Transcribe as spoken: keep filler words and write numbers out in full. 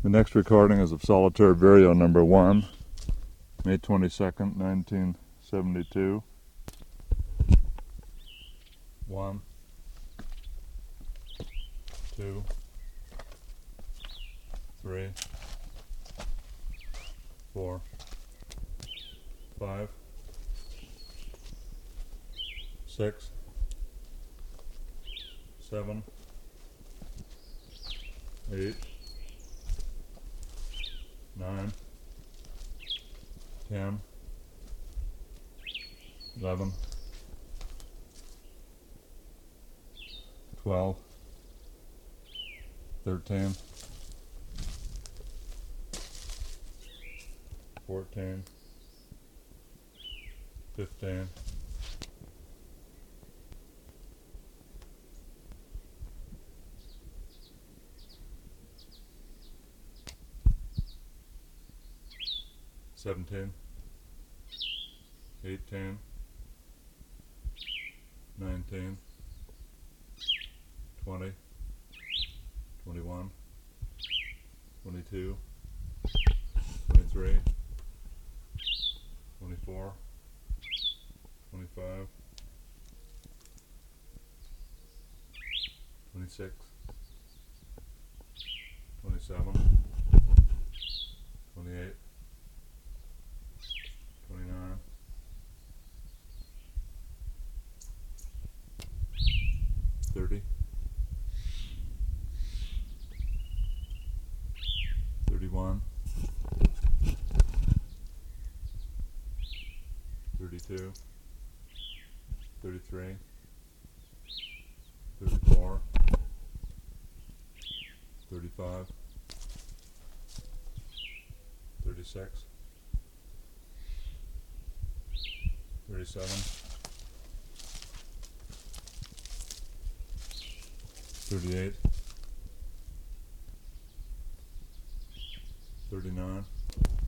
The next recording is of Solitaire Vireo number one, May twenty-second, nineteen seventy-two. One, two, three, four, five, six, seven, eight, nine, ten, eleven, twelve, thirteen, fourteen, fifteen, seventeen, eighteen, nineteen, twenty, twenty-one, twenty-two, twenty-three, twenty-four, twenty-five, twenty-six, twenty-seven, twenty-eight, twenty-nine, thirty, thirty-one, thirty-two, thirty-three, thirty-four, thirty-five, thirty-six, thirty-seven, thirty-eight, thirty-nine,